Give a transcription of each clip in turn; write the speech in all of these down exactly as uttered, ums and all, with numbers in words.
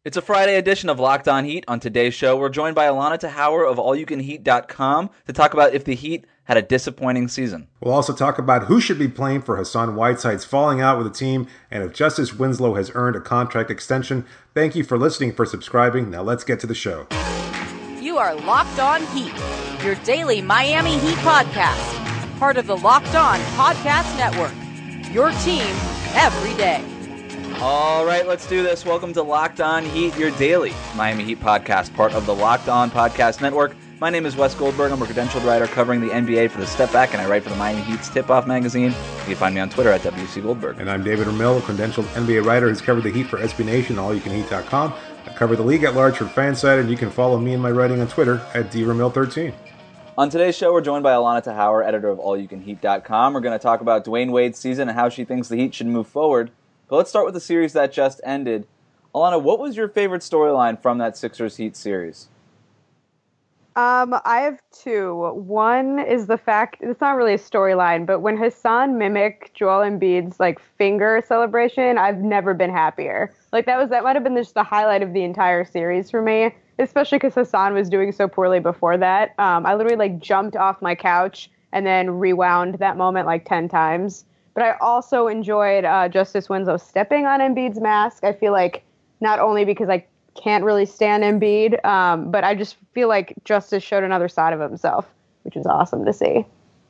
It's a Friday edition of Locked On Heat. On today's show, we're joined by Alana Tahauer of all you can heat dot com to talk about if the Heat had a disappointing season. We'll also talk about who should be playing for Hassan Whiteside's falling out with the team and if Justice Winslow has earned a contract extension. Thank you for listening, for subscribing. Now let's get to the show. You are Locked On Heat, your daily Miami Heat podcast. Part of the Locked On Podcast Network, your team every day. All right, let's do this. Welcome to Locked On Heat, your daily Miami Heat podcast, part of the Locked On Podcast Network. My name is Wes Goldberg. I'm a credentialed writer covering the N B A for The Step Back, and I write for the Miami Heat's Tip-Off magazine. You can find me on Twitter at W C Goldberg. And I'm David Ramil, a credentialed N B A writer who's covered the Heat for S B Nation, all you can heat dot com. I cover the league at large for Fanside, and you can follow me and my writing on Twitter at D Ramil thirteen. On today's show, we're joined by Alana Tahauer, editor of all you can heat dot com. We're going to talk about Dwayne Wade's season and how she thinks the Heat should move forward. But let's start with the series that just ended. Alana, what was your favorite storyline from that Sixers-Heat series? Um, I have two. One is the fact, it's not really a storyline, but when Hassan mimicked Joel Embiid's like finger celebration, I've never been happier. Like that was that might have been just the highlight of the entire series for me, especially because Hassan was doing so poorly before that. Um, I literally like jumped off my couch and then rewound that moment like ten times. But I also enjoyed uh, Justice Winslow stepping on Embiid's mask. I feel like not only because I can't really stand Embiid, um, but I just feel like Justice showed another side of himself, which is awesome to see.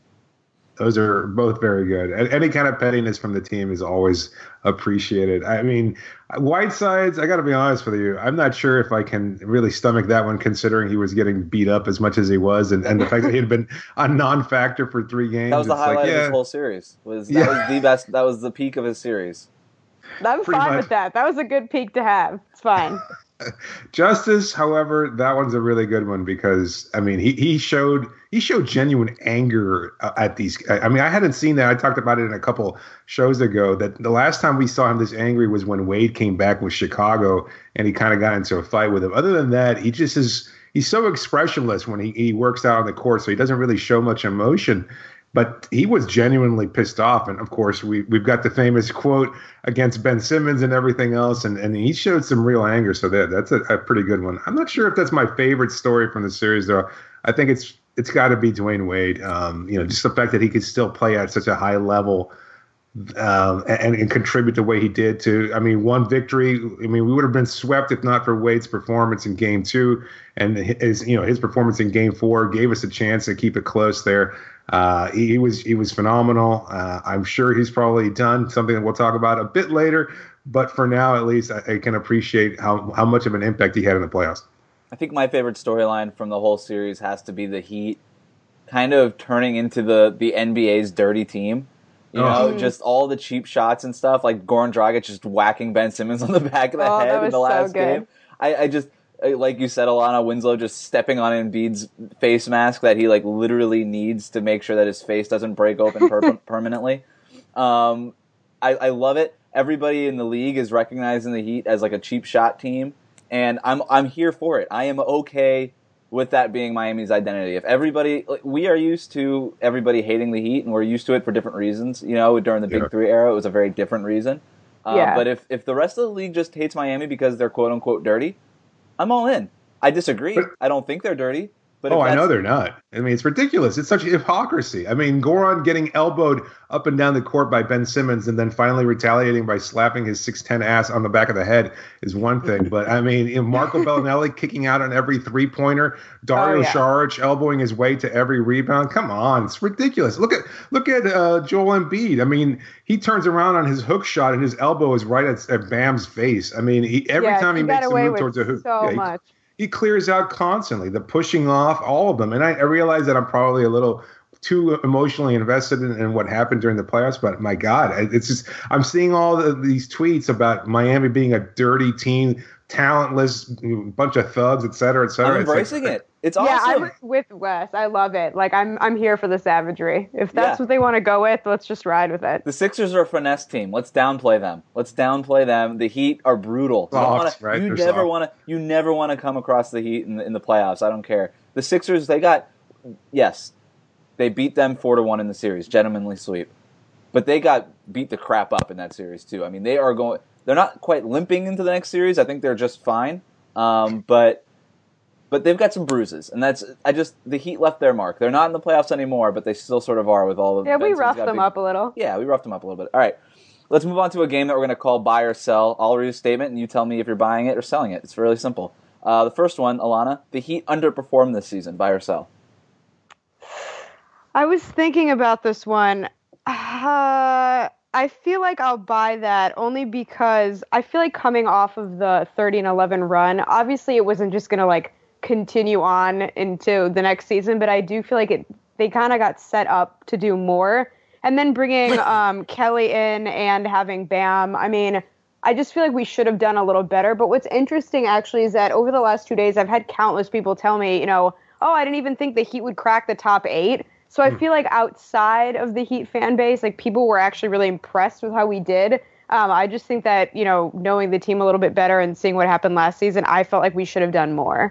Those are both very good. Any kind of pettiness from the team is always appreciated. I mean, Whiteside's, I got to be honest with you, I'm not sure if I can really stomach that one considering he was getting beat up as much as he was and, and the fact that he had been a non-factor for three games. That was the it's highlight like, yeah. of his whole series. Was That Yeah. was the best. That was the peak of his series. I'm Pretty fine much. with that. That was a good peak to have. It's fine. Justice, however, that one's a really good one because I mean he he showed he showed genuine anger at these. I mean I hadn't seen that. I talked about it in a couple shows ago. That the last time we saw him this angry was when Wade came back with Chicago and he kind of got into a fight with him. Other than that, he just is he's so expressionless when he he works out on the court, so he doesn't really show much emotion. But he was genuinely pissed off. And, of course, we, we've got the famous quote against Ben Simmons and everything else. And, and he showed some real anger. So that, that's a, a pretty good one. I'm not sure if that's my favorite story from the series, though. I think it's it's got to be Dwayne Wade. Um, you know, just the fact that he could still play at such a high level um, and, and contribute the way he did to, I mean, one victory. I mean, we would have been swept if not for Wade's performance in game two. And his, you know, his performance in game four gave us a chance to keep it close there. Uh, he, he was he was phenomenal. Uh, I'm sure he's probably done something that we'll talk about a bit later. But for now, at least, I, I can appreciate how, how much of an impact he had in the playoffs. I think my favorite storyline from the whole series has to be the Heat kind of turning into the, the N B A's dirty team. You know, Oh. just all the cheap shots and stuff, like Goran Dragic just whacking Ben Simmons on the back of the Oh, that head in was the so last good. game. I, I just, like you said, Alana, Winslow just stepping on Embiid's face mask that he like literally needs to make sure that his face doesn't break open per- permanently. Um, I, I love it. Everybody in the league is recognizing the Heat as like a cheap shot team, and I'm I'm here for it. I am okay with that being Miami's identity. If everybody, like, we are used to everybody hating the Heat, and we're used to it for different reasons. You know, during the Big Yeah. Three era, it was a very different reason. Uh, Yeah. But if, if the rest of the league just hates Miami because they're quote unquote dirty, I'm all in. I disagree. But- I don't think they're dirty. But Oh, if I that's- know they're not. I mean, it's ridiculous. It's such hypocrisy. I mean, Goran getting elbowed up and down the court by Ben Simmons and then finally retaliating by slapping his six ten ass on the back of the head is one thing. But, I mean, you know, Marco Bellinelli kicking out on every three-pointer, Dario Oh, yeah. Saric elbowing his way to every rebound. Come on. It's ridiculous. Look at look at uh, Joel Embiid. I mean, he turns around on his hook shot and his elbow is right at, at Bam's face. I mean, he, every yeah, time he, he got makes a away move with towards the hoop. so yeah, he- much. he clears out constantly, the pushing off, all of them. And I, I realize that I'm probably a little too emotionally invested in, in what happened during the playoffs, but my God, it's just, I'm seeing all the, these tweets about Miami being a dirty team, talentless, bunch of thugs, et cetera, et cetera. I'm It's like- embracing it. It's Yeah, awesome. I'm with Wes. I love it. Like I'm I'm here for the savagery. If that's Yeah. what they want to go with, let's just ride with it. The Sixers are a finesse team. Let's downplay them. Let's downplay them. The Heat are brutal. You, don't Soft, wanna, right? you They're never soft. want to. You never want to come across the Heat in the, in the playoffs. I don't care. The Sixers, they got, yes, they beat them four to one in the series, gentlemanly sweep. But they got beat the crap up in that series too. I mean, they are going. they're not quite limping into the next series. I think they're just fine. Um, but but they've got some bruises, and that's I just the Heat left their mark. They're not in the playoffs anymore, but they still sort of are with all of. Yeah, we Benson's roughed got them big- up a little. Yeah, we roughed them up a little bit. All right, let's move on to a game that we're going to call buy or sell. I'll read a statement, and you tell me if you're buying it or selling it. It's really simple. Uh, the first one, Alana, the Heat underperformed this season. Buy or sell? I was thinking about this one. Uh, I feel like I'll buy that only because I feel like coming off of the thirty and eleven run, obviously it wasn't just going to like continue on into the next season, but I do feel like it they kind of got set up to do more. And then bringing um, Kelly in and having Bam, I mean, I just feel like we should have done a little better. But what's interesting actually is that over the last two days, I've had countless people tell me, you know, oh, I didn't even think the Heat would crack the top eight. So I feel like outside of the Heat fan base, like people were actually really impressed with how we did. Um, I just think that, you know, knowing the team a little bit better and seeing what happened last season, I felt like we should have done more.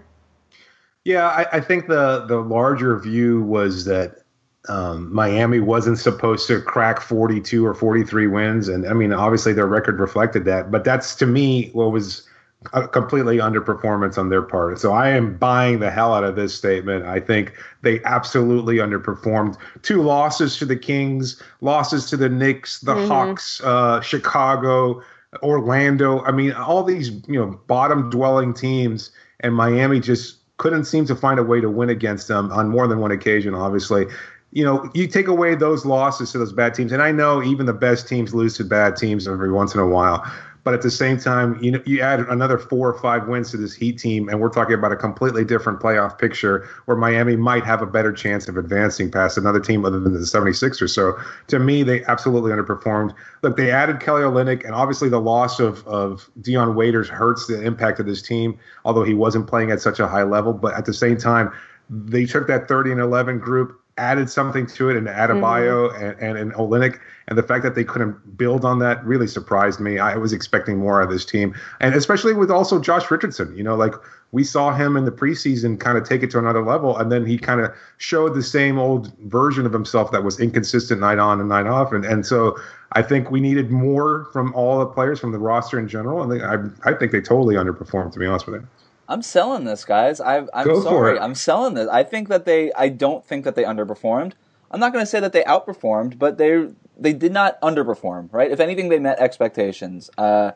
Yeah, I, I think the the larger view was that um, Miami wasn't supposed to crack forty-two or forty-three wins. And I mean, obviously their record reflected that. But that's, to me, what was a completely underperformance on their part. So I am buying the hell out of this statement. I think they absolutely underperformed. Two losses to the Kings, losses to the Knicks, the mm-hmm. Hawks, uh, Chicago, Orlando. I mean, all these, you know, bottom dwelling teams, and Miami just couldn't seem to find a way to win against them on more than one occasion, obviously. You know, you take away those losses to those bad teams, and I know even the best teams lose to bad teams every once in a while. But at the same time, you know, you add another four or five wins to this Heat team, and we're talking about a completely different playoff picture where Miami might have a better chance of advancing past another team other than the seventy-sixers. So to me, they absolutely underperformed. Look, they added Kelly Olynyk, and obviously the loss of, of Dion Waiters hurts the impact of this team, although he wasn't playing at such a high level. But at the same time, they took that thirty and eleven group, added something to it, and Adebayo mm-hmm. and, and, and Olynyk. And the fact that they couldn't build on that really surprised me. I was expecting more out of this team. And especially with also Josh Richardson. You know, like we saw him in the preseason kind of take it to another level. And then he kind of showed the same old version of himself that was inconsistent night on and night off. And and so I think we needed more from all the players, from the roster in general. And they, I, I think they totally underperformed, to be honest with you. I'm selling this, guys. I, I'm Go sorry. For it. I'm selling this. I think that they. I don't think that they underperformed. I'm not going to say that they outperformed, but they they did not underperform. Right? If anything, they met expectations. Uh,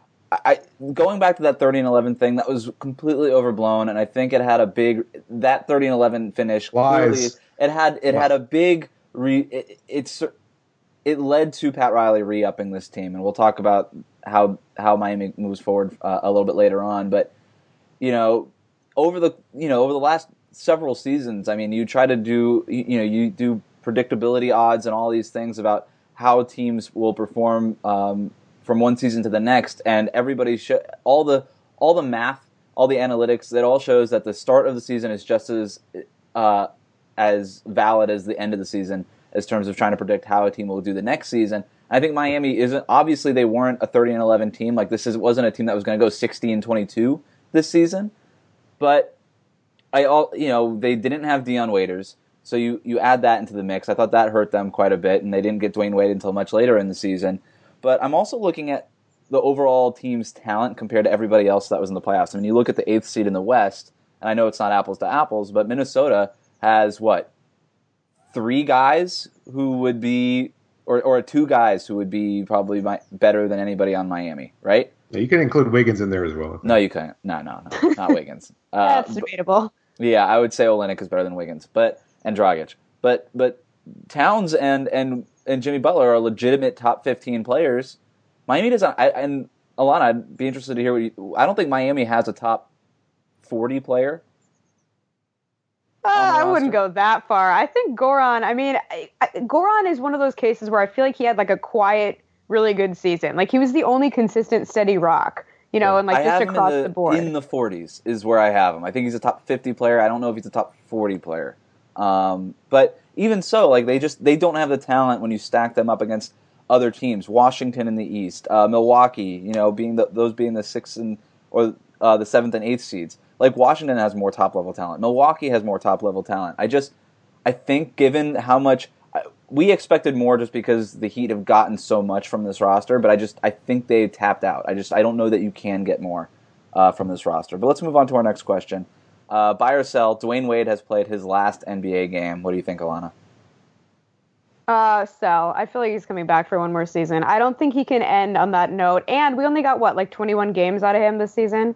I going back to that thirty and eleven thing, that was completely overblown, and I think it had a big that thirty and eleven finish. Lies. Clearly, it had it Lies. had a big re. It, it's it led to Pat Riley re-upping this team, and we'll talk about how how Miami moves forward uh, a little bit later on, but. You know, over the you know over the last several seasons, I mean, you try to do you, you know you do predictability odds and all these things about how teams will perform um, from one season to the next, and everybody sh- all the all the math, all the analytics, that all shows that the start of the season is just as uh, as valid as the end of the season in terms of trying to predict how a team will do the next season. I think Miami isn't obviously they weren't a thirty and eleven team. Like this is wasn't a team that was going to go sixty and twenty-two. This season, but I all you know they didn't have Dion Waiters, so you, you add that into the mix. I thought that hurt them quite a bit, and they didn't get Dwayne Wade until much later in the season. But I'm also looking at the overall team's talent compared to everybody else that was in the playoffs. I mean, you look at the eighth seed in the West, and I know it's not apples to apples, but Minnesota has what three guys who would be, or or two guys who would be probably my, better than anybody on Miami, right? Yeah, you can include Wiggins in there as well. No, you can't. No, no, no, not Wiggins. Uh, That's debatable. But, yeah, I would say Olynyk is better than Wiggins, but and Dragic. But but Towns and and and Jimmy Butler are legitimate top fifteen players. Miami doesn't. I, and Alana, I'd be interested to hear what you. I don't think Miami has a top forty player. Uh, I wouldn't go that far. I think Goran. I mean, I, I, Goran is one of those cases where I feel like he had like a quiet, really good season. Like he was the only consistent, steady rock, you know, and like I just have him across in the, the board. In the forties is where I have him. I think he's a top fifty player. I don't know if he's a top forty player. Um, but even so, like they just they don't have the talent when you stack them up against other teams. Washington in the East, uh, Milwaukee, you know, being the, those being the sixth and or uh, the seventh and eighth seeds. Like Washington has more top level talent. Milwaukee has more top level talent. I just I think given how much we expected more just because the Heat have gotten so much from this roster, but I just I think they tapped out. I just I don't know that you can get more uh, from this roster. But let's move on to our next question. Uh, buy or sell? Dwayne Wade has played his last N B A game. What do you think, Alana? Uh, sell. I feel like he's coming back for one more season. I don't think he can end on that note. And we only got what, like twenty-one games out of him this season?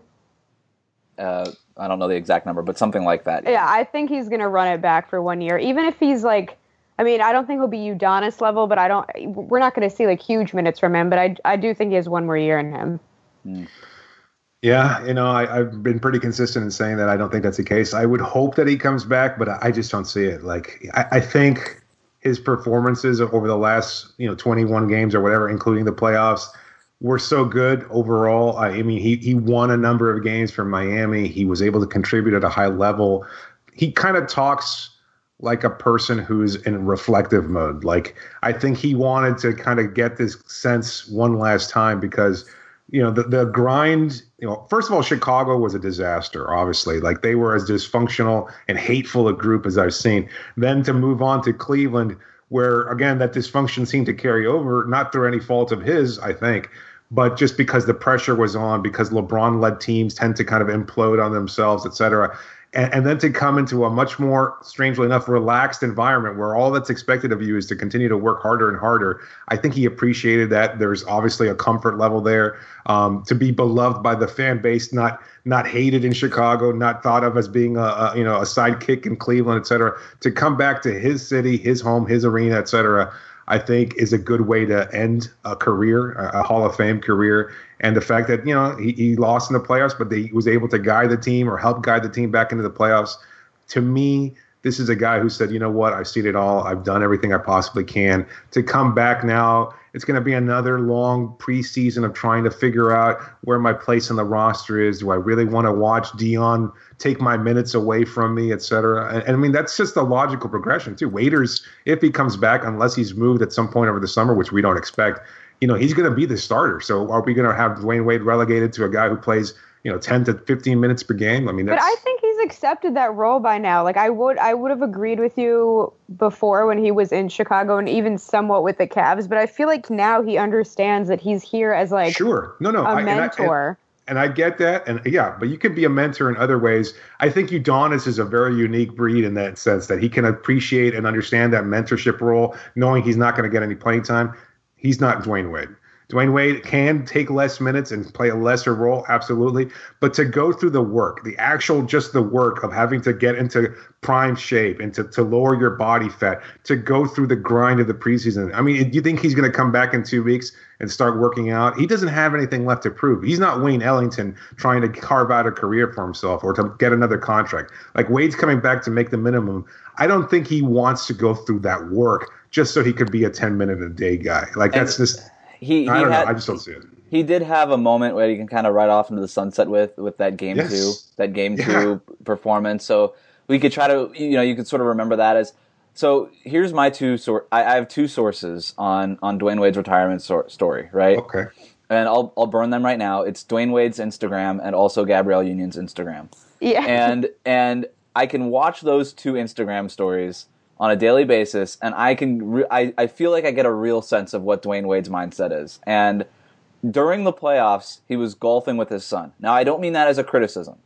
Uh, I don't know the exact number, but something like that. Yeah, I think he's gonna run it back for one year, even if he's like. I mean, I don't think he'll be Udonis level, but I don't. We're not going to see like huge minutes from him. But I, I do think he has one more year in him. Mm. Yeah, you know, I, I've been pretty consistent in saying that I don't think that's the case. I would hope that he comes back, but I just don't see it. Like, I, I think his performances over the last, you know, twenty-one games or whatever, including the playoffs, were so good overall. I, I mean, he he won a number of games for Miami. He was able to contribute at a high level. He kind of talks like a person who's in reflective mode. Like, I think he wanted to kind of get this sense one last time because, you know, the, the grind, you know, first of all, Chicago was a disaster, obviously. Like, they were as dysfunctional and hateful a group as I've seen. Then to move on to Cleveland, where, again, that dysfunction seemed to carry over, not through any fault of his, I think, but just because the pressure was on, because LeBron-led teams tend to kind of implode on themselves, et cetera. And, and then to come into a much more, strangely enough, relaxed environment where all that's expected of you is to continue to work harder and harder. I think he appreciated that. There's obviously a comfort level there, um, to be beloved by the fan base, not not hated in Chicago, not thought of as being a, a you know a sidekick in Cleveland, et cetera. To come back to his city, his home, his arena, et cetera, I think is a good way to end a career, a Hall of Fame career. And the fact that, you know, he, he lost in the playoffs, but he was able to guide the team or help guide the team back into the playoffs. To me, this is a guy who said, you know what, I've seen it all. I've done everything I possibly can. To come back now, it's going to be another long preseason of trying to figure out where my place in the roster is. Do I really want to watch Dion take my minutes away from me, et cetera? And, and I mean, that's just a logical progression, too. Waiters, if he comes back, unless he's moved at some point over the summer, which we don't expect, you know, he's going to be the starter. So are we going to have Dwayne Wade relegated to a guy who plays, you know, ten to fifteen minutes per game? I mean, that's... But I think he's accepted that role by now. Like, I would I would have agreed with you before when he was in Chicago and even somewhat with the Cavs. But I feel like now he understands that he's here as, like, sure. no, no, a I, mentor. And I, and, and I get that. And, yeah, but you can be a mentor in other ways. I think Udonis is a very unique breed in that sense, that he can appreciate and understand that mentorship role, knowing he's not going to get any playing time. He's not Dwayne Wade. Dwayne Wade can take less minutes and play a lesser role, absolutely. But to go through the work, the actual just the work of having to get into prime shape and to, to lower your body fat, to go through the grind of the preseason. I mean, do you think he's going to come back in two weeks and start working out? He doesn't have anything left to prove. He's not Wayne Ellington trying to carve out a career for himself or to get another contract. Like, Wade's coming back to make the minimum. I don't think he wants to go through that work just so he could be a ten-minute-a-day guy. Like, that's and just... He, he I don't had, know. I just don't see it. He did have a moment where he can kind of ride off into the sunset with with that game Yes. two, that game Yeah. two performance. So we could try to, you know, you could sort of remember that as. So here's my two sor- I, I have two sources on on Dwayne Wade's retirement so- story, right? Okay. And I'll I'll burn them right now. It's Dwayne Wade's Instagram and also Gabrielle Union's Instagram. Yeah. And and I can watch those two Instagram stories on a daily basis, and I can re- I, I feel like I get a real sense of what Dwayne Wade's mindset is. And during the playoffs, he was golfing with his son. Now, I don't mean that as a criticism.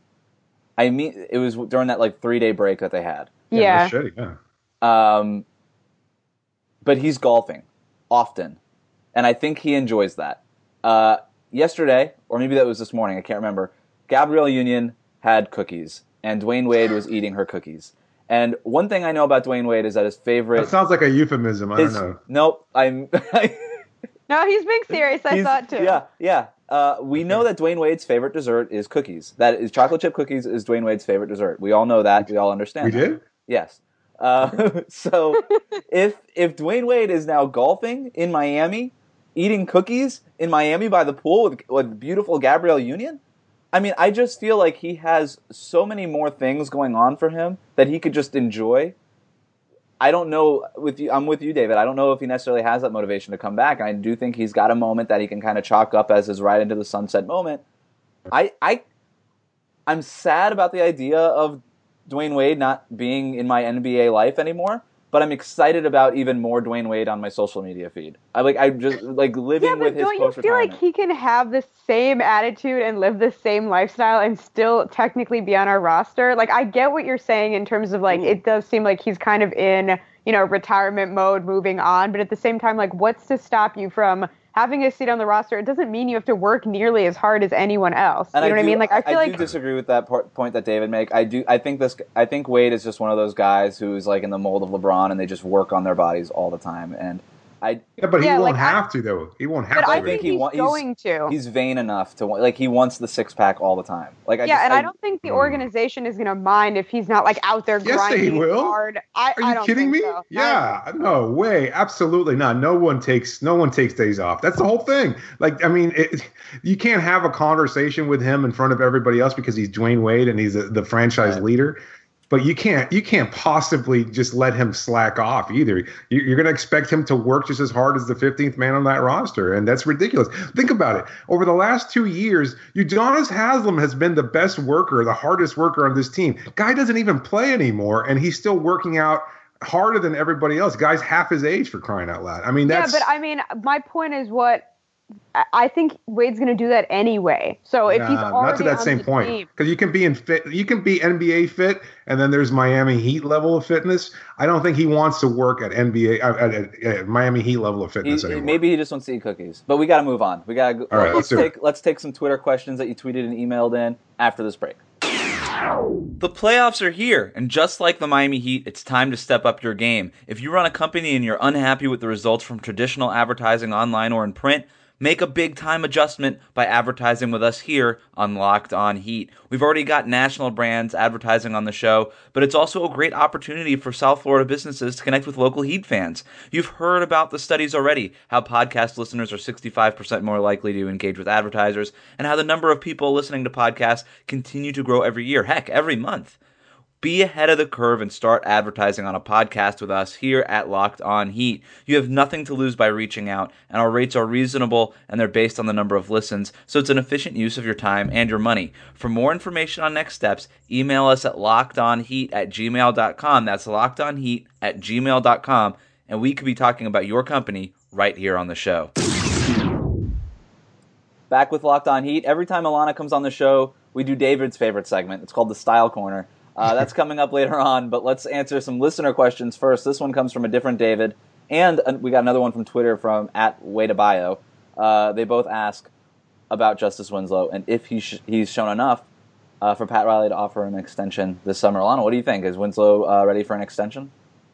I mean it was during that like three day break that they had. yeah. no shitty, yeah. Um, but he's golfing often, and I think he enjoys that. Uh, yesterday, or maybe that was this morning, I can't remember. Gabrielle Union had cookies, and Dwayne Wade was eating her cookies. And one thing I know about Dwayne Wade is that his favorite... That sounds like a euphemism. I his, don't know. Nope. I'm... No, he's being serious. I he's- thought too. Yeah, yeah. Uh, we know that Dwayne Wade's favorite dessert is cookies. That is chocolate chip cookies is Dwayne Wade's favorite dessert. We all know that. We all understand We that. did? Yes. Uh, so if if Dwayne Wade is now golfing in Miami, eating cookies in Miami by the pool with, with beautiful Gabrielle Union, I mean, I just feel like he has so many more things going on for him that he could just enjoy. I don't know with you. I'm with you, David. I don't know if he necessarily has that motivation to come back. And I do think he's got a moment that he can kind of chalk up as his ride into the sunset moment. I, I, I'm sad about the idea of Dwayne Wade not being in my N B A life anymore. but I'm excited about even more Dwayne Wade on my social media feed. I like I just like living yeah, but with his don't you post feel retirement. like he can have the same attitude and live the same lifestyle and still technically be on our roster? Like, I get what you're saying in terms of like, Ooh. it does seem like he's kind of in, you know, retirement mode, moving on. But at the same time, like, what's to stop you from having a seat on the roster? It doesn't mean you have to work nearly as hard as anyone else. And you know I what do, I mean? Like, I feel I like do disagree with that part, point that David make. I do. I think this. I think Wade is just one of those guys who's like in the mold of LeBron, and they just work on their bodies all the time. And I. Yeah, but he Yeah, won't like, I- have to though. He won't have But to. I I think think he he's wa- he's- going to. He's vain enough to want. Like he wants the six pack all the time. Like I yeah, just, and I, don't think the organization is going to mind if he's not like out there Yes, they grinding will. hard. I, Are I you don't kidding think me? so. I Yeah, no way, absolutely not. No one takes no one takes days off. That's the whole thing. Like, I mean, it, you can't have a conversation with him in front of everybody else because he's Dwayne Wade and he's a, the franchise Right. leader. But you can't you can't possibly just let him slack off either. You, you're going to expect him to work just as hard as the fifteenth man on that roster, and that's ridiculous. Think about it. Over the last two years, Udonis Haslem has been the best worker, the hardest worker on this team. Guy doesn't even play anymore, and he's still working out harder than everybody else. Guy's half his age, for crying out loud. I mean, that's Yeah, but I mean, my point is what I- I think Wade's going to do that anyway. So if he's Nah, already not to that on same the point, team, because you can be in fit, you can be N B A fit, and then there's Miami Heat level of fitness. I don't think he wants to work at N B A uh, at, at, at Miami Heat level of he, fitness anymore. maybe he just wants to eat cookies. But we got to move on. We got to. All right, let's let's do take let's take some Twitter questions that you tweeted and emailed in after this break. The playoffs are here, and just like the Miami Heat, it's time to step up your game. If you run a company and you're unhappy with the results from traditional advertising online or in print, make a big-time adjustment by advertising with us here on Locked On Heat. We've already got national brands advertising on the show, but it's also a great opportunity for South Florida businesses to connect with local Heat fans. You've heard about the studies already, how podcast listeners are sixty-five percent more likely to engage with advertisers, and how the number of people listening to podcasts continue to grow every year, heck, every month. Be ahead of the curve and start advertising on a podcast with us here at Locked On Heat. You have nothing to lose by reaching out, and our rates are reasonable and they're based on the number of listens, so it's an efficient use of your time and your money. For more information on next steps, email us at lockedonheat at gmail dot com. That's lockedonheat at gmail dot com, and we could be talking about your company right here on the show. Back with Locked On Heat. Every time Alana comes on the show, we do David's favorite segment. It's called the Style Corner. Uh, that's coming up later on, but let's answer some listener questions first. This one comes from a different David, and uh, we got another one from Twitter from at Wadeabio. Uh, they both ask about Justice Winslow and if he sh- he's shown enough uh, for Pat Riley to offer an extension this summer. Alana, what do you think? Is Winslow uh, ready for an extension?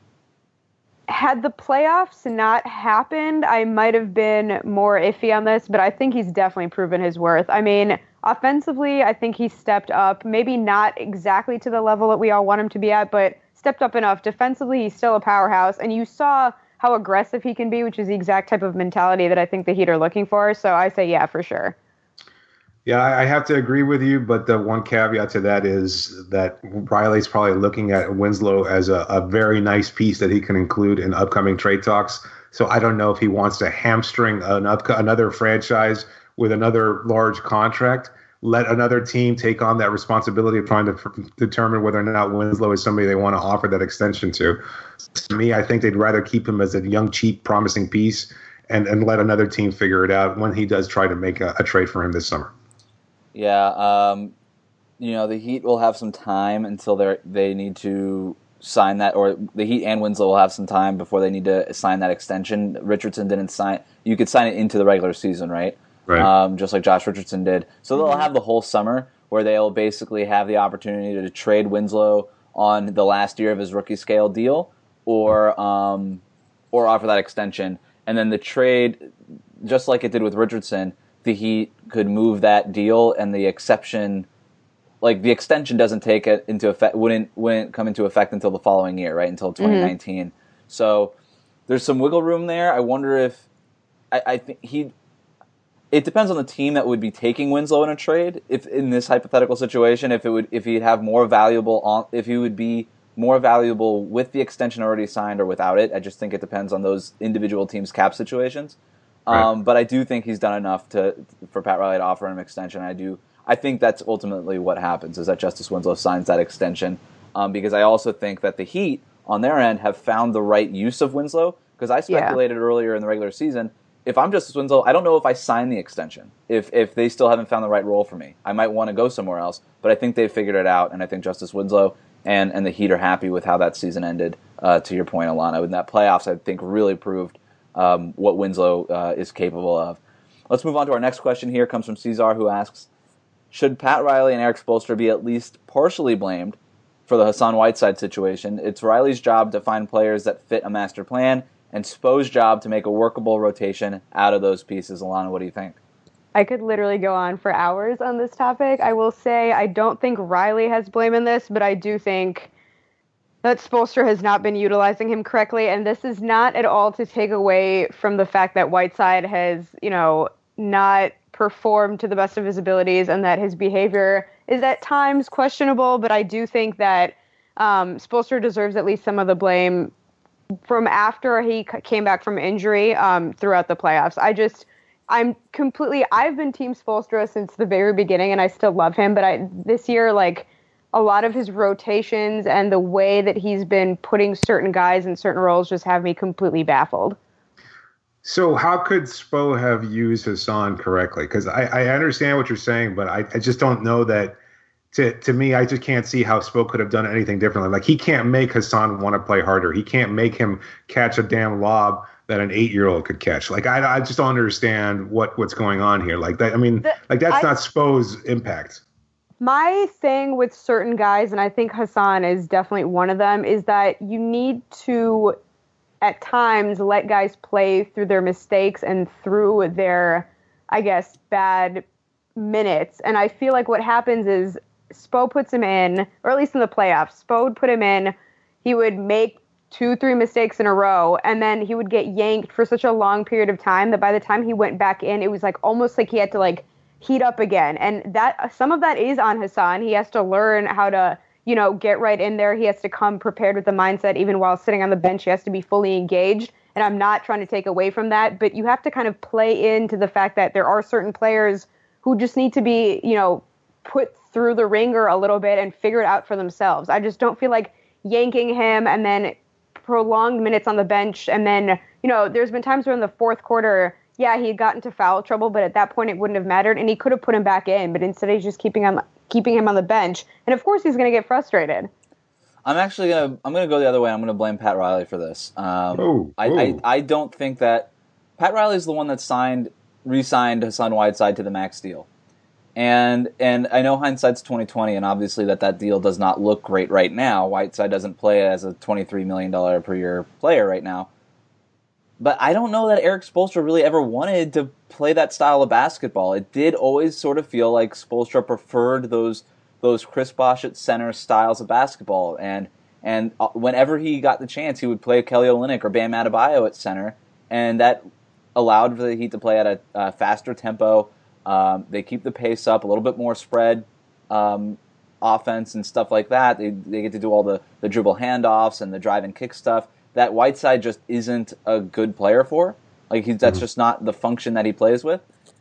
had the playoffs not happened, I might have been more iffy on this, but I think he's definitely proven his worth. I mean, offensively, I think he stepped up, maybe not exactly to the level that we all want him to be at, but stepped up enough. Defensively, he's still a powerhouse, and you saw how aggressive he can be, which is the exact type of mentality that I think the Heat are looking for. So I say, yeah, for sure. Yeah, I have to agree with you, but the one caveat to that is that Riley's probably looking at Winslow as a, a very nice piece that he can include in upcoming trade talks. So I don't know if he wants to hamstring an up, another franchise with another large contract, let another team take on that responsibility of trying to f- determine whether or not Winslow is somebody they want to offer that extension to. To me, I think they'd rather keep him as a young, cheap, promising piece and, and let another team figure it out when he does try to make a, a trade for him this summer. Yeah, um, you know, the Heat will have some time until they they need to sign that, or the Heat and Winslow will have some time before they need to sign that extension. Richardson didn't sign. You could sign it into the regular season, right? Right. Um, just like Josh Richardson did. So they'll have the whole summer where they'll basically have the opportunity to trade Winslow on the last year of his rookie scale deal, or um, or offer that extension. And then the trade, just like it did with Richardson, the Heat could move that deal, and the exception, like the extension, doesn't take it into effect. Wouldn't wouldn't come into effect until the following year, right? Until twenty nineteen. Mm-hmm. So there's some wiggle room there. I wonder if I, I think he. It depends on the team that would be taking Winslow in a trade. If in this hypothetical situation, if it would, if he'd have more valuable on, if he would be more valuable with the extension already signed or without it. I just think it depends on those individual teams' cap situations. Right. Um, but I do think he's done enough to for Pat Riley to offer him an extension. I do. I think that's ultimately what happens, is that Justice Winslow signs that extension, um, because I also think that the Heat on their end have found the right use of Winslow. Because I speculated yeah. earlier in the regular season, if I'm Justice Winslow, I don't know if I sign the extension. If if they still haven't found the right role for me, I might want to go somewhere else. But I think they've figured it out, and I think Justice Winslow and, and the Heat are happy with how that season ended. Uh, to your point, Alana, in that playoffs, I think really proved um, what Winslow uh, is capable of. Let's move on to our next question. Here comes from Cesar, who asks, should Pat Riley and Erik Spoelstra be at least partially blamed for the Hassan Whiteside situation? It's Riley's job to find players that fit a master plan, and Spo's job to make a workable rotation out of those pieces. Alana, what do you think? I could literally go on for hours on this topic. I will say I don't think Riley has blame in this, but I do think that Spoelstra has not been utilizing him correctly, and this is not at all to take away from the fact that Whiteside has, you know, not performed to the best of his abilities and that his behavior is at times questionable, but I do think that um, Spoelstra deserves at least some of the blame from after he came back from injury um, throughout the playoffs. I just, I'm completely, I've been Team Spoelstra since the very beginning, and I still love him, but I this year, like, a lot of his rotations and the way that he's been putting certain guys in certain roles just have me completely baffled. So how could Spo have used Hassan correctly? Because I, I understand what you're saying, but I, I just don't know that. To to me, I just can't see how Spo could have done anything differently. Like, he can't make Hassan want to play harder. He can't make him catch a damn lob that an eight-year-old could catch. Like, I, I just don't understand what, what's going on here. Like that. I mean, the, like that's I, not Spo's impact. My thing with certain guys, and I think Hassan is definitely one of them, is that you need to, at times, let guys play through their mistakes and through their, I guess, bad minutes. And I feel like what happens is Spo puts him in, or at least in the playoffs, Spo would put him in, he would make two, three mistakes in a row, and then he would get yanked for such a long period of time that by the time he went back in, it was like almost like he had to like heat up again. And that some of that is on Hassan. He has to learn how to, you know, get right in there. He has to come prepared with the mindset, even while sitting on the bench, he has to be fully engaged. And I'm not trying to take away from that, but you have to kind of play into the fact that there are certain players who just need to be, you know, put through the ringer a little bit and figure it out for themselves. I just don't feel like yanking him and then prolonged minutes on the bench. And then, you know, there's been times where in the fourth quarter, yeah, he got into foul trouble, but at that point it wouldn't have mattered, and he could have put him back in, but instead he's just keeping on keeping him on the bench. And of course he's going to get frustrated. I'm actually gonna I'm gonna go the other way. I'm gonna blame Pat Riley for this. Um, oh, I, oh. I I don't think that Pat Riley is the one that signed re-signed Hassan Whiteside to the max deal. And and I know hindsight's twenty twenty, and obviously that that deal does not look great right now. Whiteside doesn't play as a twenty-three million dollars per year player right now. But I don't know that Erik Spoelstra really ever wanted to play that style of basketball. It did always sort of feel like Spoelstra preferred those those Chris Bosh at center styles of basketball. And and whenever he got the chance, he would play Kelly Olynyk or Bam Adebayo at center, and that allowed for the Heat to play at a, a faster tempo. Um, they keep the pace up, a little bit more spread um, offense and stuff like that. They they get to do all the, the dribble handoffs and the drive and kick stuff that Whiteside just isn't a good player for. Like he's, that's just not the function that he plays with.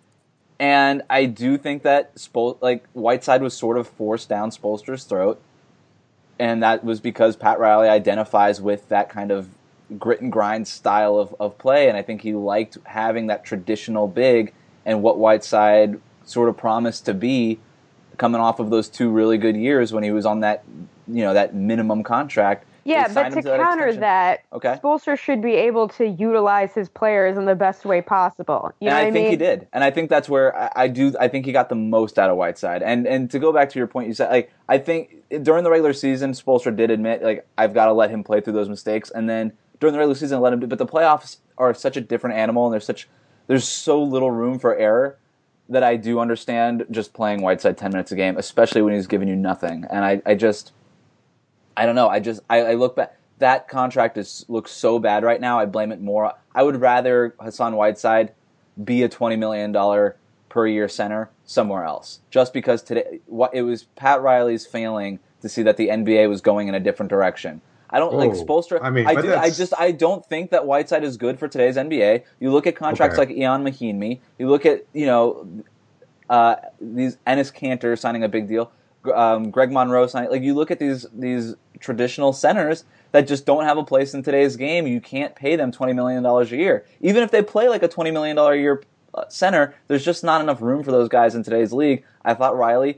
And I do think that Spol- like Whiteside was sort of forced down Spoelstra's throat, and that was because Pat Riley identifies with that kind of grit and grind style of, of play, and I think he liked having that traditional big and what Whiteside sort of promised to be coming off of those two really good years when he was on that, you know, that minimum contract. Yeah, but to that counter extension. that, okay. Spoelstra should be able to utilize his players in the best way possible. You and know I what think I mean? he did, and I think that's where I, I do. I think he got the most out of Whiteside. And and to go back to your point, you said like I think during the regular season, Spoelstra did admit like I've got to let him play through those mistakes, and then during the regular season, let him. But the playoffs are such a different animal, and there's such there's so little room for error that I do understand just playing Whiteside ten minutes a game, especially when he's giving you nothing. And I, I just, I don't know. I just, I, I look back. That contract is looks so bad right now. I blame it more. I would rather Hassan Whiteside be a twenty million dollars per year center somewhere else. Just because today, what it was Pat Riley's failing to see that the N B A was going in a different direction. I don't oh, like Spoelstra. I mean, I, do, I just I don't think that Whiteside is good for today's N B A. You look at contracts okay. like Ian Mahinmi. You look at you know uh, these Enes Kanter signing a big deal. Um, Greg Monroe signing. Like you look at these these traditional centers that just don't have a place in today's game. You can't pay them twenty million dollars a year. Even if they play like a twenty million dollars a year uh, center, there's just not enough room for those guys in today's league. I thought Riley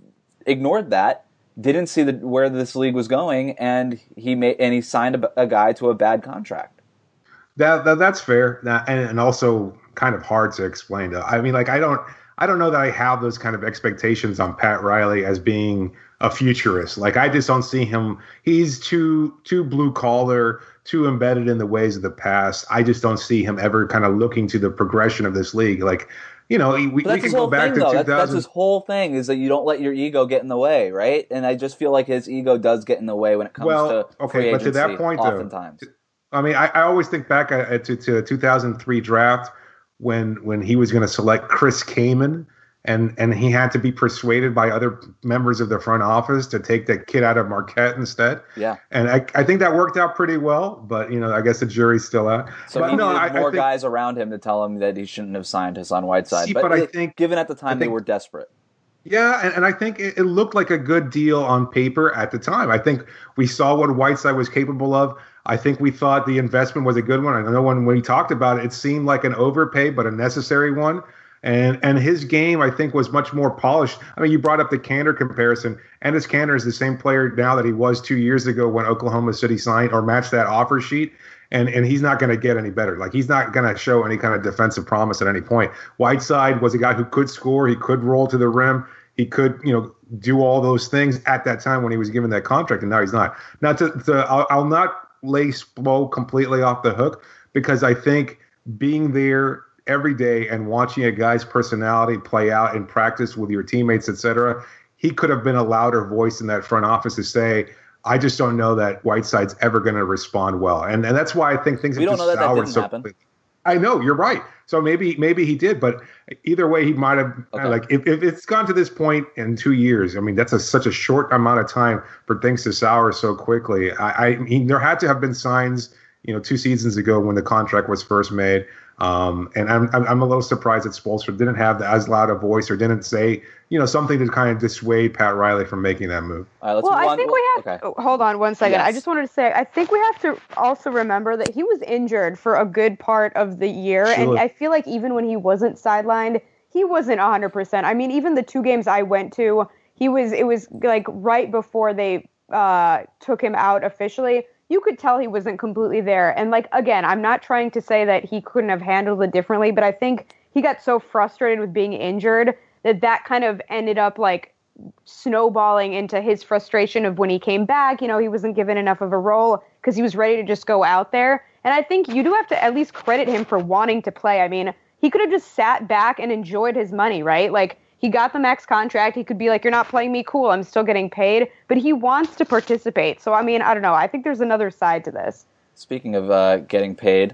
ignored that, didn't see the, where this league was going, and he made and he signed a, a guy to a bad contract. That, that that's fair, that, and, and also kind of hard to explain. To, I mean, like I don't, I don't know that I have those kind of expectations on Pat Riley as being a futurist. Like I just don't see him. He's too too blue collar, too embedded in the ways of the past. I just don't see him ever kind of looking to the progression of this league. Like, you know, we, we can go back thing, to two thousand. That's, that's his whole thing, is that you don't let your ego get in the way, right? And I just feel like his ego does get in the way when it comes well, to okay, free agency, but to that point, oftentimes. Though, I mean, I, I always think back to, to, to the two thousand three draft when when he was going to select Chris Kaman, and and he had to be persuaded by other members of the front office to take that kid out of Marquette instead. Yeah, and I, I think that worked out pretty well. But you know, I guess the jury's still out. So but he no, needed I, more I think, guys around him to tell him that he shouldn't have signed Hassan Whiteside. See, but but I it, think, given at the time think, they were desperate. Yeah, and, and I think it, it looked like a good deal on paper at the time. I think we saw what Whiteside was capable of. I think we thought the investment was a good one. I know when, when we talked about it, it seemed like an overpay, but a necessary one. And and his game, I think, was much more polished. I mean, you brought up the Kanter comparison. Ennis Kanter is the same player now that he was two years ago when Oklahoma City signed or matched that offer sheet. And and he's not going to get any better. Like, he's not going to show any kind of defensive promise at any point. Whiteside was a guy who could score. He could roll to the rim. He could, you know, do all those things at that time when he was given that contract, and now he's not. Now, to, to I'll, I'll not lay Spo completely off the hook, because I think being there every day and watching a guy's personality play out in practice with your teammates, et cetera, he could have been a louder voice in that front office to say, I just don't know that Whiteside's ever going to respond well. And and that's why I think things we have don't just know that soured that didn't so happen. quickly. I know, you're right. So maybe maybe he did, but either way, he might have Okay. like if, if it's gone to this point in two years. I mean, that's a, such a short amount of time for things to sour so quickly. I, I mean, there had to have been signs, you know, two seasons ago when the contract was first made. Um, and I'm, I'm I'm a little surprised that Spoelstra didn't have as loud a voice or didn't say, you know, something to kind of dissuade Pat Riley from making that move. All right, let's well, move I on. think we have. Okay. oh, hold on one second. Yes. I just wanted to say, I think we have to also remember that he was injured for a good part of the year, Sure. and I feel like even when he wasn't sidelined, he wasn't one hundred percent. I mean, even the two games I went to, he was. It was like right before they uh, took him out officially. You could tell he wasn't completely there. And like, again, I'm not trying to say that he couldn't have handled it differently, but I think he got so frustrated with being injured that that kind of ended up like snowballing into his frustration of when he came back. You know, he wasn't given enough of a role because he was ready to just go out there. And I think you do have to at least credit him for wanting to play. I mean, he could have just sat back and enjoyed his money, right? Like, he got the max contract. He could be like, you're not playing me, cool, I'm still getting paid. But he wants to participate. So, I mean, I don't know. I think there's another side to this. Speaking of uh, getting paid,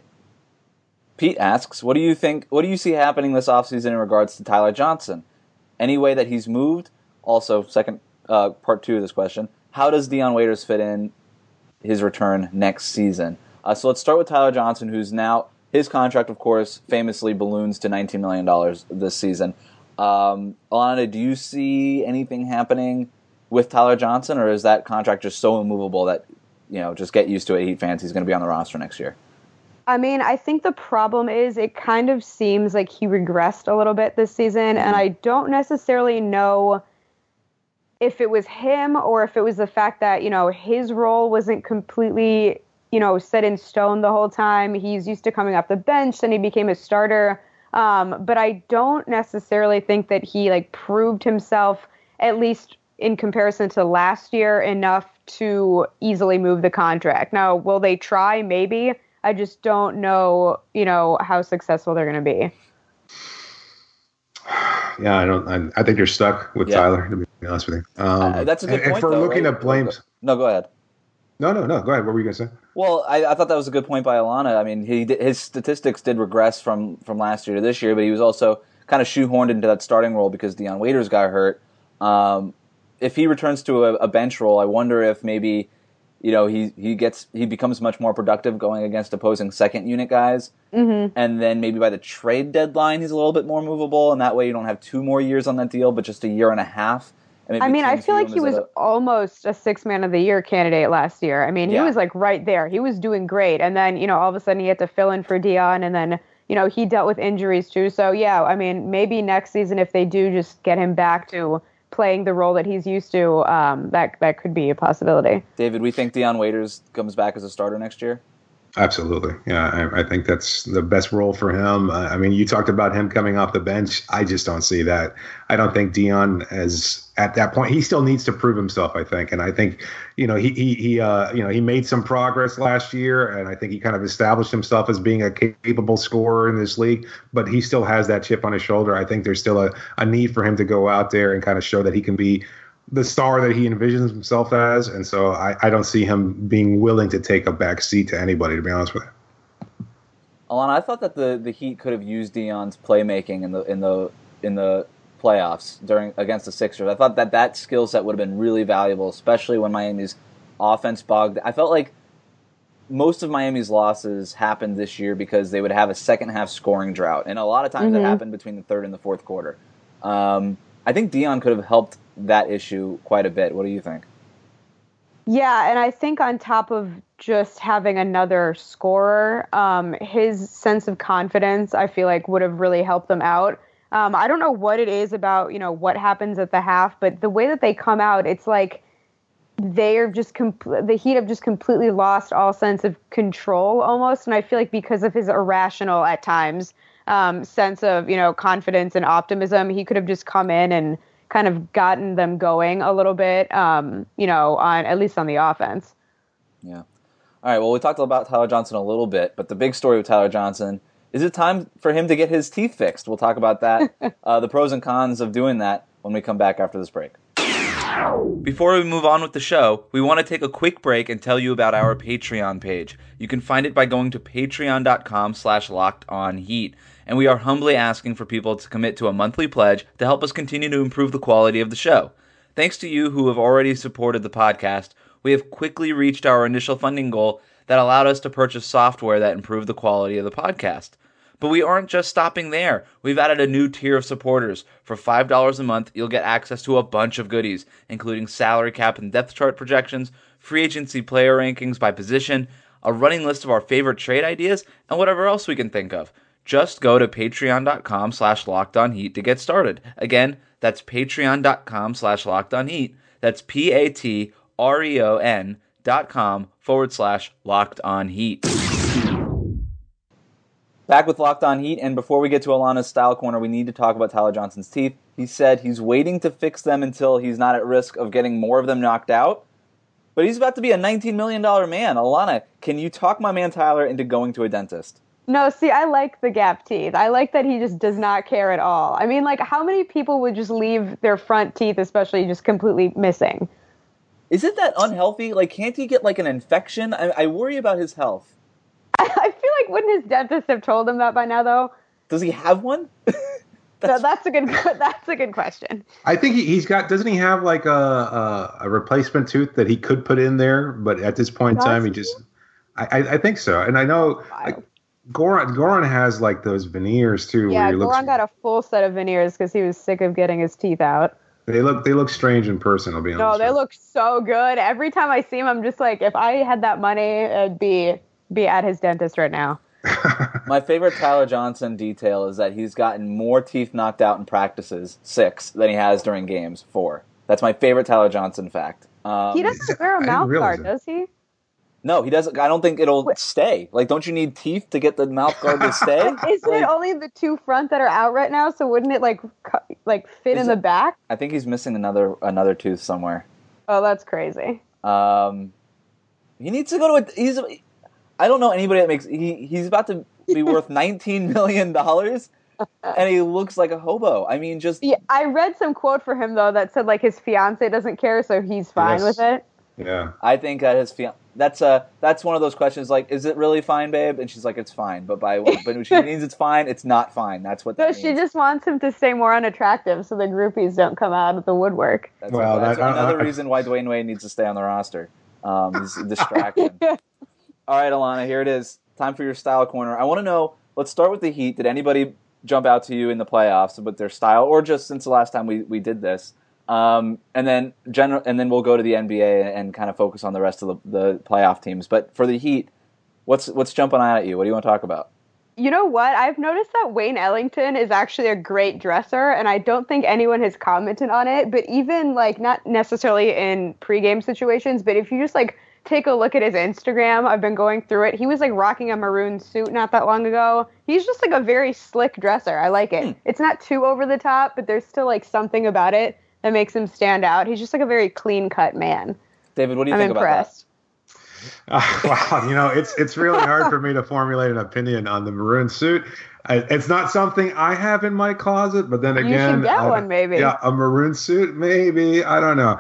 Pete asks, what do you think, what do you see happening this offseason in regards to Tyler Johnson? Any way that he's moved? Also, second uh, part two of this question, how does Dion Waiters fit in his return next season? Uh, so let's start with Tyler Johnson, who's now, his contract, of course, famously balloons to nineteen million dollars this season. Um, Alana, do you see anything happening with Tyler Johnson, or is that contract just so immovable that, you know, just get used to it, Heat fans, he's going to be on the roster next year? I mean, I think the problem is it kind of seems like he regressed a little bit this season, and I don't necessarily know if it was him or if it was the fact that, you know, his role wasn't completely, you know, set in stone the whole time. He's used to coming off the bench, then he became a starter. Um, but I don't necessarily think that he like proved himself, at least in comparison to last year, enough to easily move the contract. Now, will they try? Maybe. I just don't know, you know, how successful they're going to be. Yeah, I don't. I, I think you're stuck with Yeah. Tyler, to be honest with you. Um, Uh, that's a good and, point, If we're though, looking right? at blames, No, go ahead. no, no, no. Go ahead. What were you gonna say? Well, I, I thought that was a good point by Alana. I mean, he did, his statistics did regress from, from last year to this year, but he was also kind of shoehorned into that starting role because Dion Waiters got hurt. Um, if he returns to a, a bench role, I wonder if maybe, you know, he he gets he becomes much more productive going against opposing second unit guys, Mm-hmm. and then maybe by the trade deadline he's a little bit more movable, and that way you don't have two more years on that deal, but just a year and a half. And I maybe mean, I teams feel view like him he as was a- almost a six man of the year candidate last year. I mean, he Yeah. was like right there. He was doing great. And then, you know, all of a sudden he had to fill in for Dion, and then, you know, he dealt with injuries too. So, yeah, I mean, maybe next season, if they do just get him back to playing the role that he's used to, um, that, that could be a possibility. David, we think Dion Waiters comes back as a starter next year? Absolutely. Yeah, I, I think that's the best role for him. Uh, I mean, you talked about him coming off the bench. I just don't see that. I don't think Dion is at that point. He still needs to prove himself, I think. And I think, you know, he he he uh, you know, he made some progress last year, and I think he kind of established himself as being a capable scorer in this league, but he still has that chip on his shoulder. I think there's still a, a need for him to go out there and kind of show that he can be the star that he envisions himself as. And so I, I don't see him being willing to take a back seat to anybody, to be honest with you. Alana, I thought that the, the Heat could have used Dion's playmaking in the in the in the playoffs during against the Sixers. I thought that that skill set would have been really valuable, especially when Miami's offense bogged. I felt like most of Miami's losses happened this year because they would have a second half scoring drought, and a lot of times Mm-hmm. it happened between the third and the fourth quarter. Um, I think Dion could have helped that issue quite a bit. What do you think? Yeah, and I think on top of just having another scorer, um, his sense of confidence, I feel like, would have really helped them out. Um, I don't know what it is about, you know, what happens at the half, but the way that they come out, it's like they are just compl- the Heat have just completely lost all sense of control almost. And I feel like because of his irrational at times um, sense of, you know, confidence and optimism, he could have just come in and kind of gotten them going a little bit, um, you know, on at least on the offense. Yeah. All right, well, we talked about Tyler Johnson a little bit, but the big story with Tyler Johnson, is it time for him to get his teeth fixed? We'll talk about that, uh, the pros and cons of doing that when we come back after this break. Before we move on with the show, we want to take a quick break and tell you about our Patreon page. You can find it by going to patreon.com slash locked on heat. And we are humbly asking for people to commit to a monthly pledge to help us continue to improve the quality of the show. Thanks to you who have already supported the podcast, we have quickly reached our initial funding goal that allowed us to purchase software that improved the quality of the podcast. But we aren't just stopping there. We've added a new tier of supporters. For five dollars a month, you'll get access to a bunch of goodies, including salary cap and depth chart projections, free agency player rankings by position, a running list of our favorite trade ideas, and whatever else we can think of. Just go to patreon.com slash lockedonheat to get started. Again, that's patreon.com slash lockedonheat. That's P-A-T-R-E-O-N dot com forward slash locked on heat. Back with Locked On Heat, and before we get to Alana's Style Corner, we need to talk about Tyler Johnson's teeth. He said he's waiting to fix them until he's not at risk of getting more of them knocked out. But he's about to be a nineteen million dollars man. Alana, can you talk my man Tyler into going to a dentist? No, see, I like the gap teeth. I like that he just does not care at all. I mean, like, how many people would just leave their front teeth, especially, just completely missing? Isn't that unhealthy? Like, can't he get, like, an infection? I, I worry about his health. I, I feel like wouldn't his dentist have told him that by now, though? Does he have one? That's, no, that's a good. That's a good question. I think he, he's got. Doesn't he have like a, a a replacement tooth that he could put in there? But at this point in time, he just. I, I, I think so, and I know like, Goran Goran has like those veneers too. Yeah, where he Goran looks, got a full set of veneers because he was sick of getting his teeth out. They look they look strange in person. I'll be honest. No, they with. look so good. Every time I see him, I'm just like, if I had that money, I'd be be at his dentist right now. My favorite Tyler Johnson detail is that he's gotten more teeth knocked out in practices, six, than he has during games, four. That's my favorite Tyler Johnson fact. Um, he doesn't wear a I mouth didn't guard, realize does he? No, he doesn't. I don't think it'll Wait. stay. Like, don't you need teeth to get the mouth guard to stay? Isn't Like, it only the two front that are out right now? So wouldn't it like cu- like fit Is in the it- back? I think he's missing another another tooth somewhere. Oh, that's crazy. Um, he needs to go to a. He's. I don't know anybody that makes. He he's about to be worth nineteen million dollars, and he looks like a hobo. I mean, just Yeah, I read some quote for him though that said like his fiance doesn't care, so he's fine Yes. with it. Yeah. I think that his fian- that's a that's one of those questions like, is it really fine, babe? And she's like, it's fine. But by but when she means it's fine, it's not fine. That's what No, that she means. just wants him to stay more unattractive so the groupies don't come out of the woodwork. That's, Well, that's that- I- another I- reason why Dwayne Wade needs to stay on the roster. Um, he's a distraction. All right, Alana, here it is. Time for your style corner. I want to know. Let's start with the Heat. Did anybody jump out to you in the playoffs with their style, or just since the last time we, we did this? Um, and then general, and then we'll go to the N B A and kind of focus on the rest of the, the playoff teams. But for the Heat, what's what's jumping out at you? What do you want to talk about? You know what? I've noticed that Wayne Ellington is actually a great dresser, and I don't think anyone has commented on it. But even like not necessarily in pregame situations, but if you just like take a look at his Instagram, I've been going through it. He was like rocking a maroon suit not that long ago. He's just like a very slick dresser. I like it. Hmm. It's not too over the top, but there's still like something about it that makes him stand out. He's just like a very clean cut man. David, what do you I'm think impressed. about that? Uh, wow, you know, it's it's really hard for me to formulate an opinion on the maroon suit. I, it's not something I have in my closet, but then again, you should get I, one maybe. Yeah, a maroon suit, maybe. I don't know.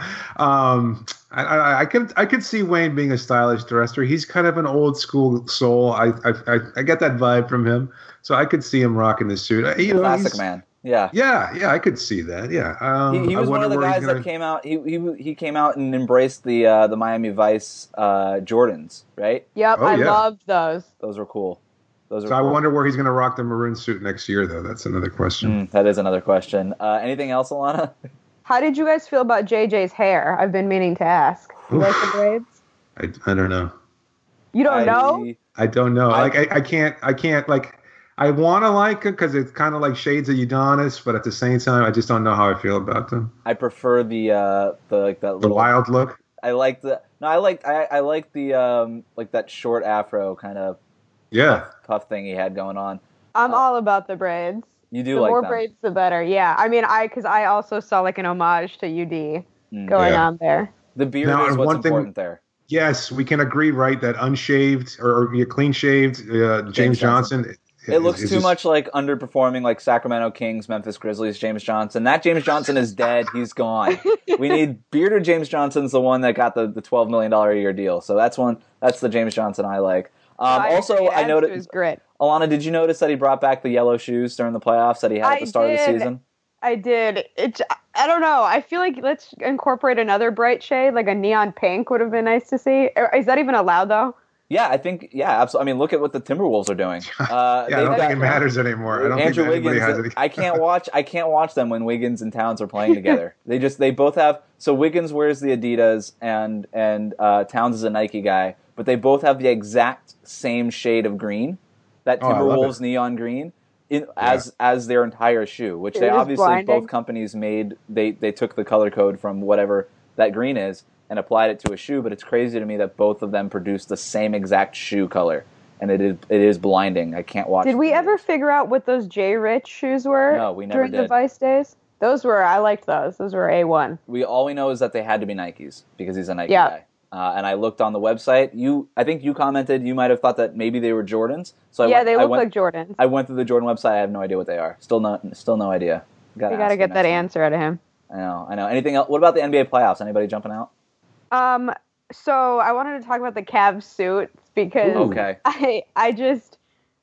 Um, I, I, I could I could see Wayne being a stylish dresser. He's kind of an old school soul. I I I, I get that vibe from him, so I could see him rocking the suit. You know, classic man. Yeah, yeah, yeah. I could see that. Yeah, um, he, he was one of the guys gonna... that came out. He he he came out and embraced the uh, the Miami Vice uh, Jordans, right? Yep, oh, I yeah. loved those. Those were cool. Those are. So cool. I wonder where he's going to rock the maroon suit next year, though. That's another question. Mm, that is another question. Uh, anything else, Alana? How did you guys feel about J J's hair? I've been meaning to ask. You like the braids? I I don't know. You don't I, know? I don't know. I, like I, I can't I can't like. I want to like it because it's kind of like shades of Udonis, but at the same time, I just don't know how I feel about them. I prefer the uh, the like that the little, wild look. I like the no, I like I, I like the um like that short afro kind of yeah puff, puff thing he had going on. I'm uh, all about the braids. You do the like more them. braids, the better. Yeah, I mean, I because I also saw like an homage to U D mm, going yeah. on there. The beard now, is what's one important thing, there. Yes, we can agree, right? That unshaved or, or clean shaved uh, James, James Johnson. Johnson. It looks is, too is much like underperforming, like Sacramento Kings, Memphis Grizzlies, James Johnson. That James Johnson is dead. He's gone. We need bearded James Johnson's the one that got the, the twelve million dollars a year deal. So that's one. That's the James Johnson I like. Um, I also, I noticed. Grit. Alana, did you notice that he brought back the yellow shoes during the playoffs that he had at the start I of the did. season? I did. It. I don't know. I feel like let's incorporate another bright shade, like a neon pink would have been nice to see. Is that even allowed though? Yeah, I think, yeah, absolutely. I mean, look at what the Timberwolves are doing. Uh, yeah, I don't got, think it matters anymore. I don't Andrew think anybody Wiggins, has any. I can't watch. I can't watch them when Wiggins and Towns are playing together. They just, they both have. So Wiggins wears the Adidas, and and uh, Towns is a Nike guy, but they both have the exact same shade of green, that Oh, I love Timberwolves it. neon green, in, as as their entire shoe. Which It they is obviously blinding. both companies made. They they took the color code from whatever that green is and applied it to a shoe, but it's crazy to me that both of them produce the same exact shoe color, and it is it is blinding. I can't watch. Did we them. ever figure out what those J Rich shoes were? No, we never during the did. Vice days. Those were I liked those. Those were A one. We all we know is that they had to be Nikes because he's a Nike Yeah. guy. Uh, and I looked on the website. You, I think you commented you might have thought that maybe they were Jordans. So I Yeah, went, they I look went, like Jordans. I went through the Jordan website. I have no idea what they are. Still no, still no idea. Gotta You got to ask get him that next time. answer out of him. I know, I know. Anything else? What about the N B A playoffs? Anybody jumping out? Um, so I wanted to talk about the Cavs suits because Okay. I I just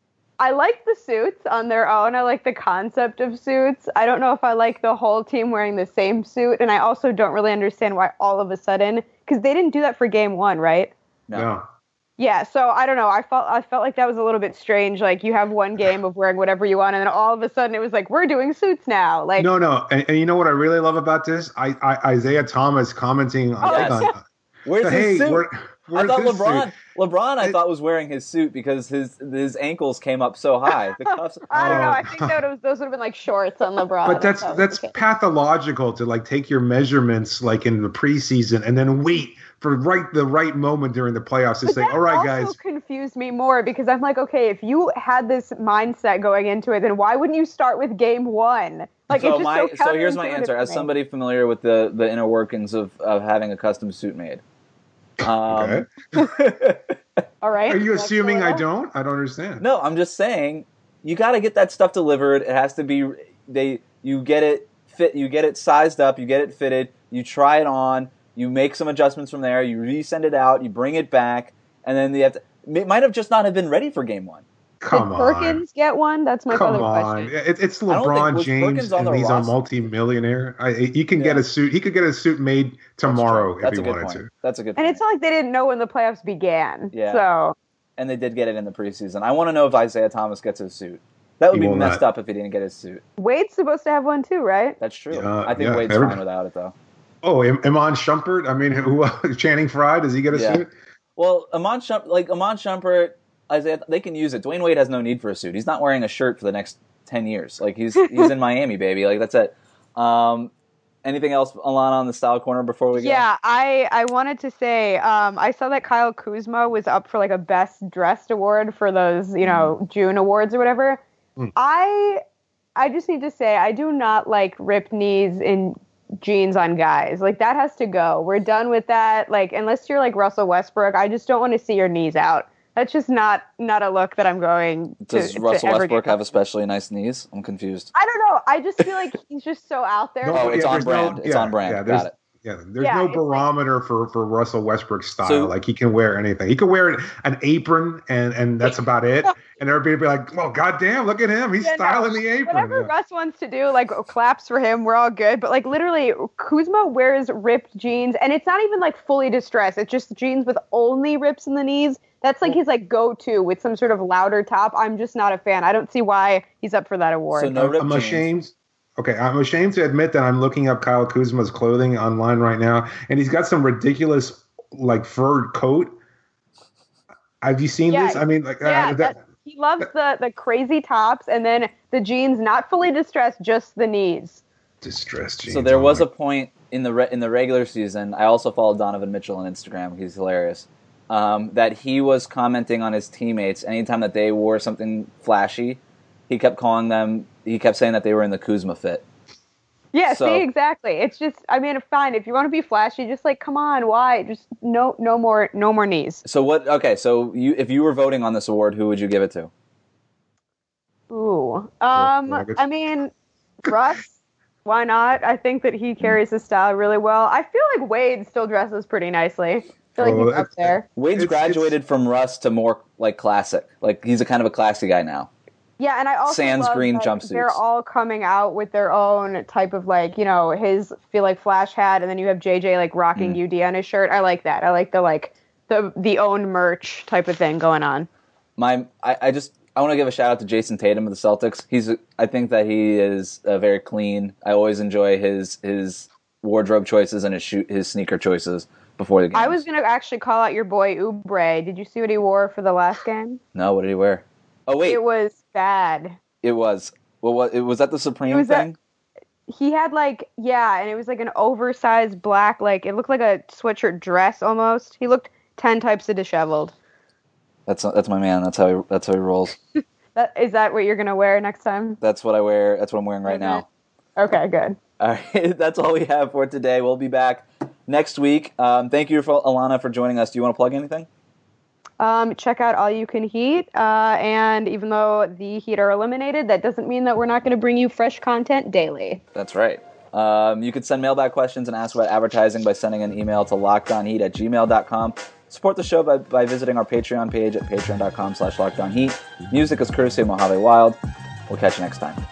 I like the suits on their own. I like the concept of suits. I don't know if I like the whole team wearing the same suit, and I also don't really understand why all of a sudden because they didn't do that for game one, right? No. No. Yeah, so I don't know. I felt I felt like that was a little bit strange. Like you have one game of wearing whatever you want, and then all of a sudden it was like we're doing suits now. Like No, no. And, and you know what I really love about this? I, I Isaiah Thomas commenting on, Yes. on Where's hey, his suit? where, I where's thought his LeBron. suit? LeBron, I It- thought was wearing his suit because his his ankles came up so high. The cuffs. I don't know. Oh. I think that was those would have been like shorts on LeBron. But that's if that was that's the case. pathological to like take your measurements like in the preseason and then wait for right the right moment during the playoffs to But say, that all right, also guys. confused me more because I'm like, okay, if you had this mindset going into it, then why wouldn't you start with game one? Like, so it's just my so, so here's my counterintuitive answer. to As me. somebody familiar with the the inner workings of of having a custom suit made. Um, Okay. All right. Are you Let's assuming go I on. don't? I don't understand. No, I'm just saying you got to get that stuff delivered. It has to be they. You get it fit. You get it sized up. You get it fitted. You try it on. You make some adjustments from there. You resend it out. You bring it back, and then you have to. It might have just not have been ready for game one. Come Did on. Perkins get one? That's my Come other on. question. It, it's I don't think- LeBron was James Perkins on and the he's a roster? multi-millionaire. I, he can Yeah. get a suit. He could get a suit made tomorrow That's if true. he That's a good wanted point. to. That's a good And point. it's not like they didn't know when the playoffs began. Yeah. So And they did get it in the preseason. I want to know if Isaiah Thomas gets his suit. That would He be will messed not. up if he didn't get his suit. Wade's supposed to have one too, right? That's true. Uh, I think yeah, Wade's every- fine without it, though. Oh, Im- Iman Shumpert. I mean, who? Channing Frye. Does he get a Yeah. suit? Well, Amon Shump, like Amon Shumpert, Isaiah, they can use it. Dwayne Wade has no need for a suit. He's not wearing a shirt for the next ten years. Like he's he's in Miami, baby. Like that's it. Um, anything else, Alana, on the style corner before we go? Yeah, I I wanted to say um, I saw that Kyle Kuzma was up for like a best dressed award for those you know Mm. June awards or whatever. Mm. I I just need to say I do not like ripped knees in jeans on guys. Like that has to go. We're done with that. Like unless you're like Russell Westbrook, I just don't want to see your knees out. That's just not not a look that I'm going to. Does to Russell ever Westbrook get. have especially nice knees? I'm confused. I don't know. I just feel like he's just so out there. No, Oh, it's yeah, on there's no- brand. It's yeah, on brand. yeah, there's- Got it. Yeah, there's Yeah, no it's like- barometer for, for Russell Westbrook's style. So- like he can wear anything. He can wear an apron, and, and that's about it. And everybody be like, "Well, goddamn, look at him! He's Yeah, no, styling the apron." Whatever Yeah. Russ wants to do, like claps for him, we're all good. But like literally, Kuzma wears ripped jeans, and it's not even like fully distressed. It's just jeans with only rips in the knees. That's like his like go-to with some sort of louder top. I'm just not a fan. I don't see why he's up for that award. So no ripped I'm jeans. ashamed. Okay, I'm ashamed to admit that I'm looking up Kyle Kuzma's clothing online right now, and he's got some ridiculous like fur coat. Have you seen Yeah, this? I mean, like yeah, uh, that, he loves the the crazy tops, and then the jeans not fully distressed, just the knees. distressed jeans. So there oh was my- a point in the re- in the regular season. I also followed Donovan Mitchell on Instagram. He's hilarious. Um, that he was commenting on his teammates anytime that they wore something flashy. He kept calling them. He kept saying that they were in the Kuzma fit. Yeah, So- see, exactly. It's just, I mean, fine. If you want to be flashy, just like, come on, why? Just no, no more, no more knees. So what? Okay, so you if you were voting on this award, who would you give it to? Ooh. Um, Nuggets. I mean, Russ, why not? I think that he carries his style really well. I feel like Wade still dresses pretty nicely. I feel like Oh, he's up it's- there. Wade's It's- graduated it's- from Russ to more like classic. Like he's a kind of a classy guy now. Yeah, and I also Sans love green that jumpsuits. they're all coming out with their own type of like, you know, his feel like flash hat, and then you have J J like rocking Mm. U D on his shirt. I like that. I like the like the the own merch type of thing going on. My, I, I just I want to give a shout out to Jason Tatum of the Celtics. He's I think that he is uh, very clean. I always enjoy his his wardrobe choices and his shoe, his sneaker choices before the game. I was gonna actually call out your boy Oubre. Did you see what he wore for the last game? No, what did he wear? Oh wait, It was bad. it was. Well, what it was that the Supreme It was thing? He had like, yeah, and it was like an oversized black, like it looked like a sweatshirt dress almost. He looked ten types of disheveled. That's that's my man. That's how he, that's how he rolls. That is that what you're gonna wear next time? That's what I wear. That's what I'm wearing right now. Okay, good. All right, that's all we have for today. We'll be back next week. Um, thank you, for, Alana, for joining us. Do you want to plug anything? Um, check out All You Can Heat, uh, and even though the Heat are eliminated, that doesn't mean that we're not going to bring you fresh content daily. That's right. Um, you can send mailbag questions and ask about advertising by sending an email to lockdownheat at gmail dot com. Support the show by, by visiting our Patreon page at patreon dot com slash lockdownheat. Music is courtesy of Mojave Wild. We'll catch you next time.